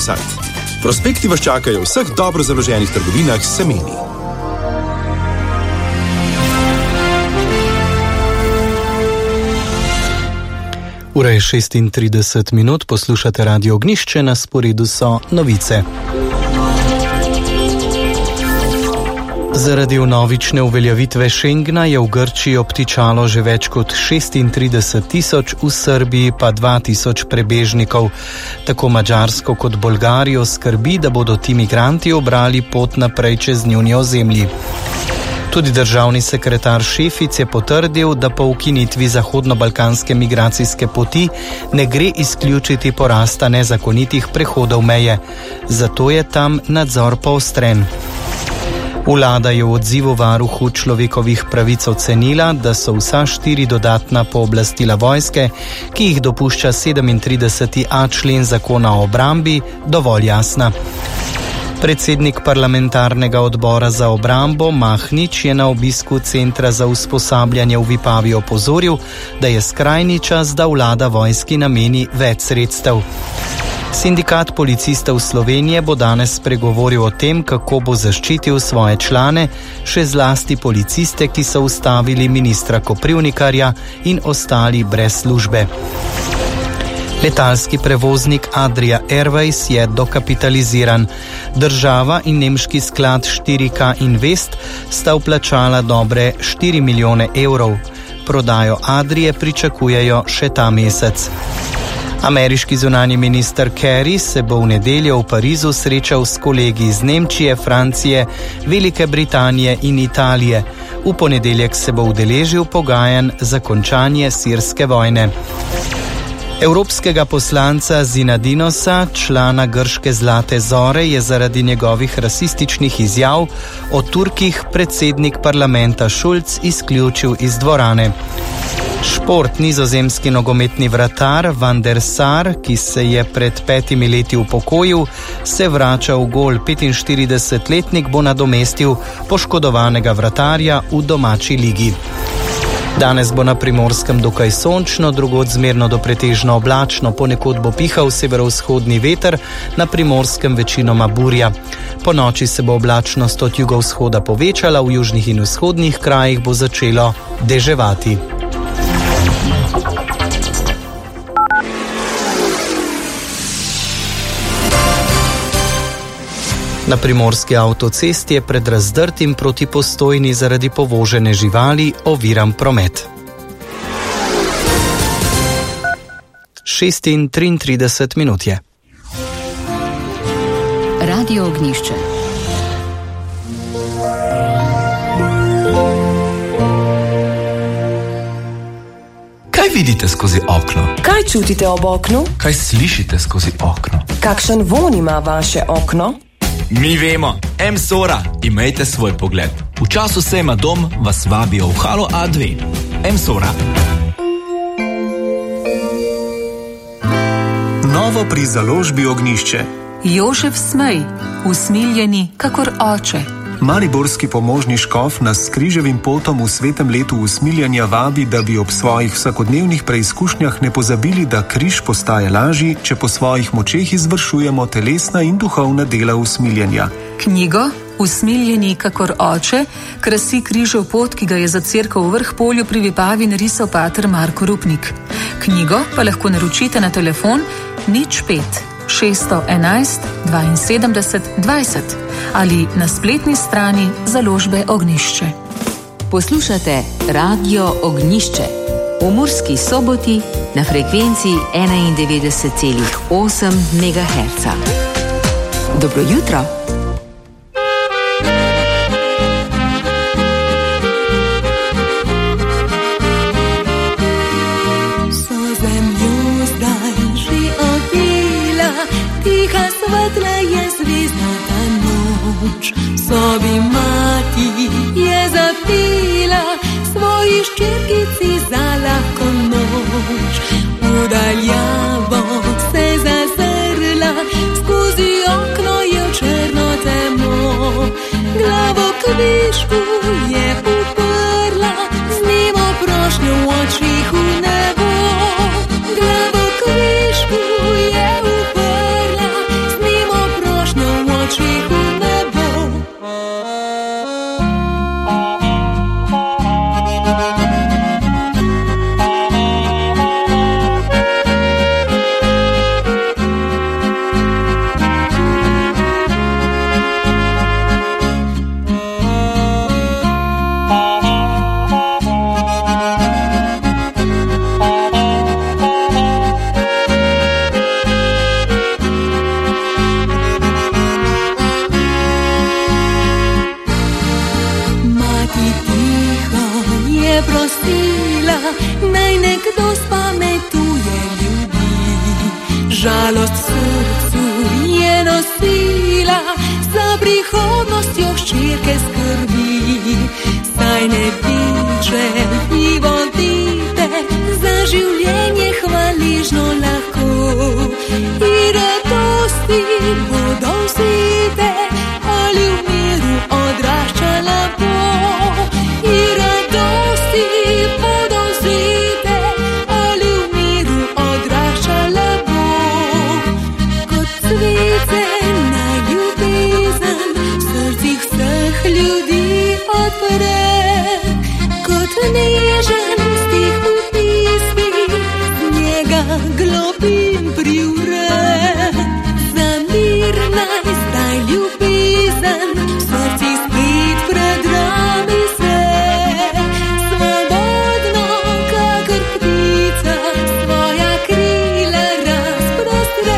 sajt. Prospekti vas čakajo v vseh dobro založenih trgovinah s semeni. Ura je 36 minut, poslušate Radio Ognjišče, na sporedu so novice. Zaradi vnovične uveljavitve Schengna je v Grčiji obtičalo že več kot 36 tisoč, v Srbiji pa 2 tisoč prebežnikov. Tako Madžarsko kot Bolgarijo skrbi, da bodo ti migranti obrali pot naprej čez njuni ozemlji. Tudi državni sekretar Šefic je potrdil, da po ukinitvi zahodno-balkanske migracijske poti ne gre izključiti porasta nezakonitih prehodov meje. Zato je tam nadzor poostren. Vlada je v odzivu varuhu človekovih pravic ocenila, da so vsa 4 dodatna pooblastila vojske, ki jih dopušča 37.a člen zakona o obrambi, dovolj jasna. Predsednik parlamentarnega odbora za obrambo Mahnič je na obisku centra za usposabljanje v Vipavi opozoril, da je skrajni čas, da vlada vojski nameni več sredstev. Sindikat policistov Slovenije bo danes spregovoril o tem, kako bo zaščitil svoje člane, še zlasti policiste, ki so ustavili ministra Koprivnikarja in ostali brez službe. Letalski prevoznik Adria Airways je dokapitaliziran. Država in nemški sklad 4K Invest sta vplačala dobre 4 milijone evrov. Prodajo Adrije pričakujejo še ta mesec. Ameriški zunanji minister Kerry se bo v nedeljo v Parizu srečal s kolegi iz Nemčije, Francije, Velike Britanije in Italije. V ponedeljek se bo udeležil pogajanj za končanje sirske vojne. Evropskega poslanca Zinadinosa, člana grške Zlate zore, je zaradi njegovih rasističnih izjav o Turkih predsednik parlamenta Schulz izključil iz dvorane. Šport. Nizozemski nogometni vratar Van der Sar, ki se je pred 5 leti upokojil, se vrača v gol. 45-letnik bo nadomestil poškodovanega vratarja v domači ligi. Danes bo na Primorskem dokaj sončno, drugod zmerno do pretežno oblačno, ponekod bo pihal severovzhodni veter, na Primorskem večinoma burja. Po noči se bo oblačnost od jugovzhoda povečala, v južnih in vzhodnih krajih bo začelo deževati. Na primorski avtocesti je pred Razdrtim proti Postojni zaradi povožene živali oviran promet. 6:33 minut je. Radio Ognjišče. Kaj vidite skozi okno? Kaj čutite ob oknu? Kaj slišite skozi okno? Kakšen vonj ima vaše okno? Mi vemo, M-Sora, imejte svoj pogled. V času sejma Dom vas vabijo v Halo A2. M-Sora. Novo pri založbi Ognjišče. Jožef Smej, usmiljeni kakor oče. Mariborski pomožni škof nas s križevim potom v svetem letu usmiljanja vabi, da bi ob svojih vsakodnevnih preizkušnjah ne pozabili, da križ postaje lažji, če po svojih močeh izvršujemo telesna in duhovna dela usmiljanja. Knjigo Usmiljeni kakor oče krasi križev pot, ki ga je za cerkev v Vrhpolju pri Vipavi narisal pater Marko Rupnik. Knjigo pa lahko naročite na telefon 05 611 72 20 ali na spletni strani založbe Ognjišče. Poslušate Radio Ognjišče v Murski Soboti na frekvenciji 91,8 MHz. Dobro jutro! Sobi mati je zapila svoji ščerkici za lahko noč. Udaljavo se zazrla, skozi okno je črno temo. Glavo kvišku je uprla, z njimo prošnjo v očih v nebo. Glavo kvišku je uprla, z njimo prihodnostjo hčerke skrbi. Saj ne piče i vodite, za življenje hvaležno lahko. I radosti bodo vzite, ali v miru odraščala bo. I radosti bodo vzite, ali v miru odraščala bo. Kot cvece na ljubezen v srcih vseh ljudi odpre. Kot nežen stih v pismih, njega globin privre. Za mir naj zdaj ljubezen v srcih spet predrami se. Svobodno kakor ptica svoja krila razprostre.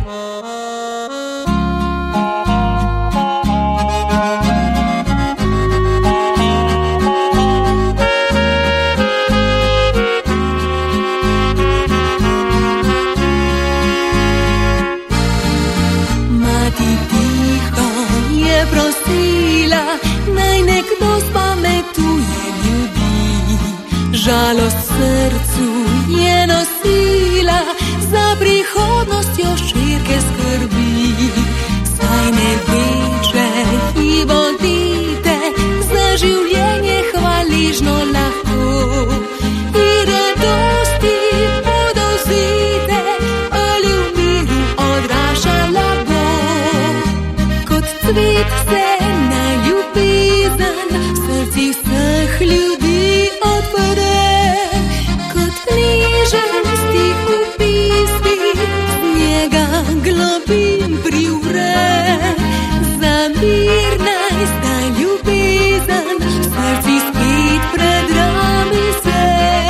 Mati tiho je prosila, naj nekdo spametuje ljudi. Žalost v srcu je nosila, za prihodnostjo hčerke skrbi. Saj ne veče i vodite, za življenje hvaležno lahko. I radosti bodo vzite, ali v miru odraščala bo. Kot cvet se na ljubezen v srcih vseh ljudi odpre. Kot nežen stih v pismih, njega globin privre. Za mir naj zdaj ljubezen v srcih spet predrami se.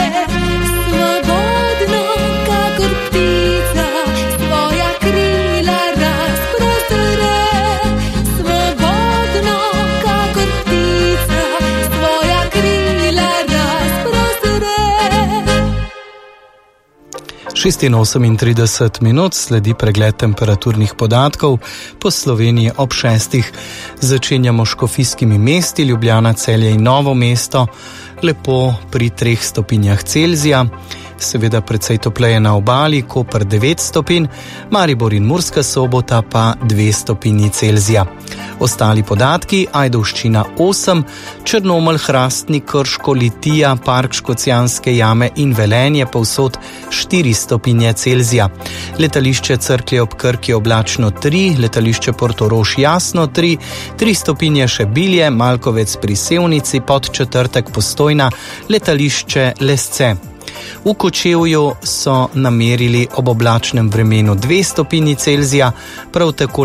Svobodno kakor ptica svoja krila razprostre. Svobodno kakor ptica svoja krila razprostre. 36 minut sledi pregled temperaturnih podatkov po Sloveniji ob 6. Začenjamo s škofijskimi mesti, Ljubljana, Celje in Novo mesto, lepo pri 3 stopinjah Celzija. Seveda precej topleje na obali, Koper 9 stopinj, Maribor in Murska Sobota pa 2 stopinji Celzija. Ostali podatki: Ajdovščina 8, Črnomelj, Hrastnik, Krško, Litija, Park Škocjanske jame in Velenje povsod 4 stopinje Celzija. Letališče Cerklje ob Krki oblačno 3, letališče Portorož jasno 3, 3 stopinje Šebilje, Malkovec pri Sevnici, Podčetrtek Postojna, letališče Lesce. V Kočevju so namerili ob oblačnem vremenu 2 stopinji Celzija, prav tako